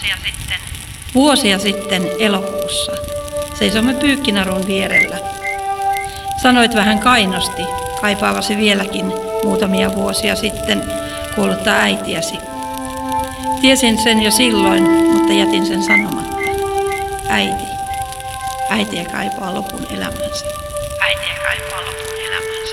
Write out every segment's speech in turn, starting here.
Vuosia sitten elokuussa seisomme pyykkinarun vierellä. Sanoit vähän kainosti, kaipaavasi vieläkin muutamia vuosia sitten kuollutta äitiäsi. Tiesin sen jo silloin, mutta jätin sen sanomatta. Äitiä kaipaa lopun elämänsä. Äitiä kaipaa lopun elämänsä.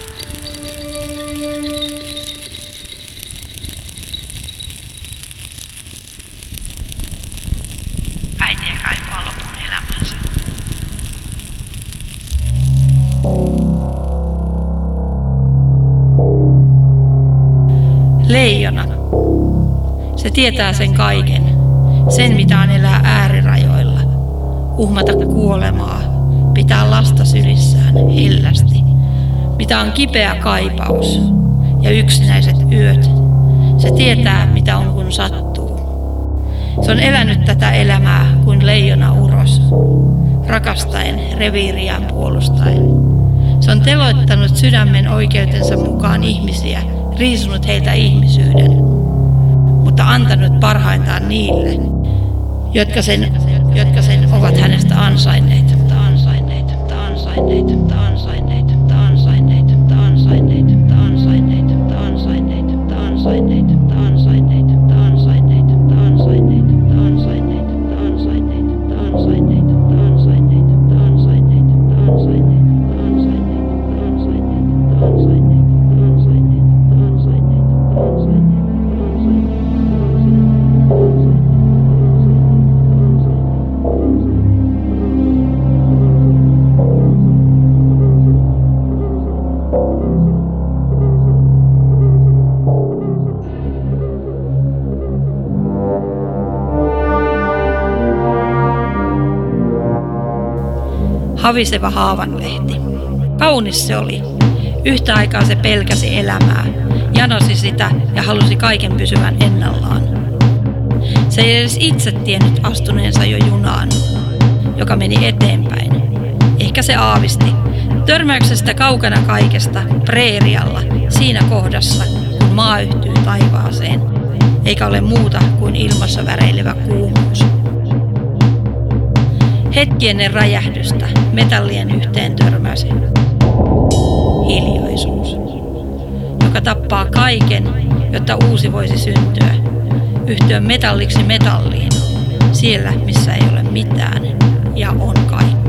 Äitiä kaipaa lopun elämänsä. Leijona. Se tietää sen kaiken. Sen mitä on elää äärirajoilla. Uhmata kuolemaa. Pitää lasta sylissään hellästi. Mitä on kipeä kaipaus. Ja yksinäiset yöt. Se tietää mitä on kun sattuu. Se on elänyt tätä elämää kuin leijona uros. Rakastaen, reviiriään puolustaen. Se on teloittanut sydämen oikeutensa mukaan ihmisiä, riisunut heiltä ihmisyyden, mutta antanut parhaintaan niille, jotka sen ovat hänestä ansainneet. Haviseva haavanlehti. Kaunis se oli. Yhtä aikaa se pelkäsi elämää, janosi sitä ja halusi kaiken pysyvän ennallaan. Se ei edes itse tiennyt astuneensa jo junaan, joka meni eteenpäin. Ehkä se aavisti. Törmäyksestä kaukana kaikesta, preerialla, siinä kohdassa, kun maa yhtyy taivaaseen, eikä ole muuta kuin ilmassa väreilevä kuumuus. Hetki ennen räjähdystä, metallien yhteen törmäsi. Hiljaisuus, joka tappaa kaiken, jotta uusi voisi syntyä. Yhtyä metalliksi metalliin, siellä missä ei ole mitään ja on kaikki.